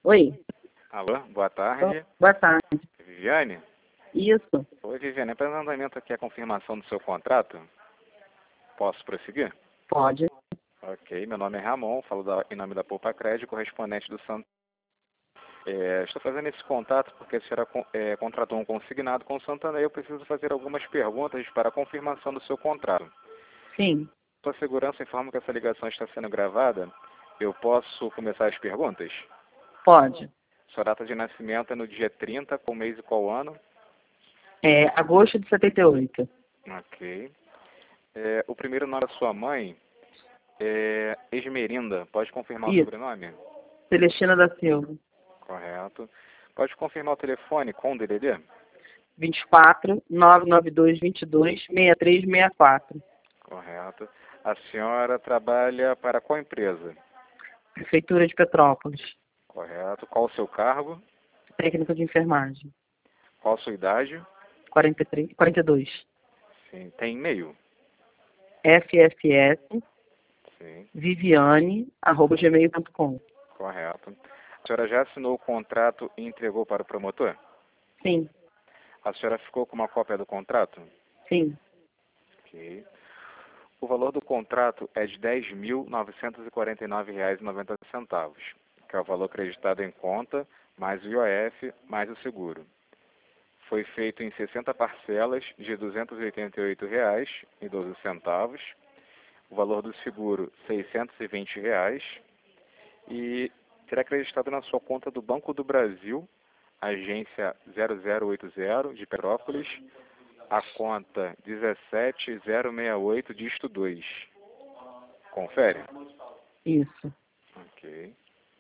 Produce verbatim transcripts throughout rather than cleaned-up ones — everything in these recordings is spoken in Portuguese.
Oi. Alô, boa tarde. Boa tarde. Viviane? Isso. Oi, Viviane. Apresentamento aqui a confirmação do seu contrato. Posso prosseguir? Pode. Ok, meu nome é Ramon, falo da, em nome da Poupa Crédito, correspondente do Santo. É, estou fazendo esse contato porque a senhora é, contratou um consignado com o Santander e eu preciso fazer algumas perguntas para a confirmação do seu contrato. Sim. Sua segurança informa que essa ligação está sendo gravada. Eu posso começar as perguntas? Pode. Sua data de nascimento é no dia trinta, qual mês e qual ano? É agosto de setenta e oito. Ok. É, o primeiro nome da sua mãe é Esmerinda. Pode confirmar o Isso. sobrenome? Celestina da Silva. Correto. Pode confirmar o telefone com o D D D? vinte e quatro, nove nove dois, vinte e dois, sessenta e três sessenta e quatro. Correto. A senhora trabalha para qual empresa? Prefeitura de Petrópolis. Correto. Qual o seu cargo? Técnico de enfermagem. Qual a sua idade? quarenta e três, quarenta e dois. Sim. Tem e-mail? F S S Sim. Viviane, arroba gmail ponto com. Correto. A senhora já assinou o contrato e entregou para o promotor? Sim. A senhora ficou com uma cópia do contrato? Sim. Ok. O valor do contrato é de dez mil novecentos e quarenta e nove reais e noventa centavos, que é o valor acreditado em conta, mais o I O F, mais o seguro. Foi feito em sessenta parcelas de duzentos e oitenta e oito reais e doze centavos. O valor do seguro, seiscentos e vinte reais. E será acreditado na sua conta do Banco do Brasil, agência zero zero oito zero de Petrópolis, a conta dezessete zero sessenta e oito, dígito dois. Confere? Isso. Ok.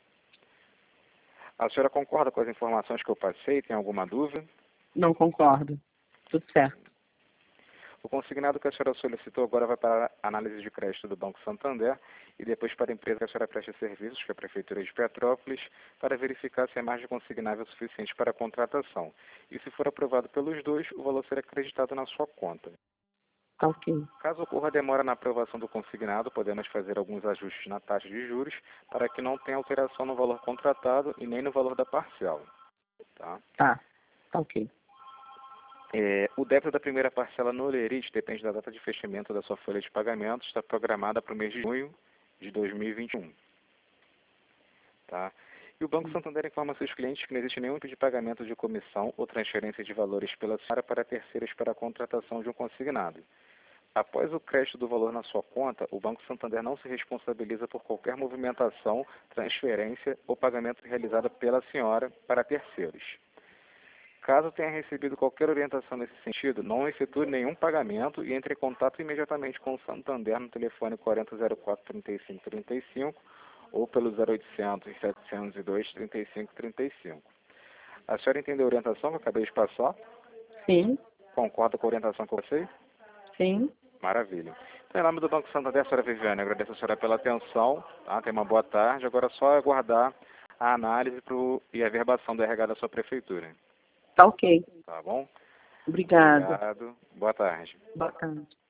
A senhora concorda com as informações que eu passei? Tem alguma dúvida? Não concordo. Tudo certo. O consignado que a senhora solicitou agora vai para a análise de crédito do Banco Santander e depois para a empresa que a senhora presta serviços, que é a Prefeitura de Petrópolis, para verificar se a margem consignável é suficiente para a contratação. E se for aprovado pelos dois, o valor será acreditado na sua conta. Tá ok. Caso ocorra demora na aprovação do consignado, podemos fazer alguns ajustes na taxa de juros para que não tenha alteração no valor contratado e nem no valor da parcela. Tá? Tá. Tá ok. É, o débito da primeira parcela no Olerite depende da data de fechamento da sua folha de pagamento, está programada para o mês de junho de dois mil e vinte e um. Tá? E o Banco Santander informa seus clientes que não existe nenhum tipo de pagamento de comissão ou transferência de valores pela senhora para terceiros para a contratação de um consignado. Após o crédito do valor na sua conta, o Banco Santander não se responsabiliza por qualquer movimentação, transferência ou pagamento realizado pela senhora para terceiros. Caso tenha recebido qualquer orientação nesse sentido, não efetue nenhum pagamento e entre em contato imediatamente com o Santander no telefone quarenta zero quatro, trinta e cinco trinta e cinco ou pelo zero oitocentos, setecentos e dois, trinta e cinco trinta e cinco. A senhora entendeu a orientação que eu acabei de passar? Sim. Concorda com a orientação que eu passei? Sim. Maravilha. Então, em nome do Banco Santander, a senhora Viviane, agradeço a senhora pela atenção, tá? Tenha uma boa tarde. Agora é só aguardar a análise pro, e a verbação do R H da sua prefeitura. Tá ok. Tá bom? Obrigada. Obrigado. Boa tarde. Boa tarde.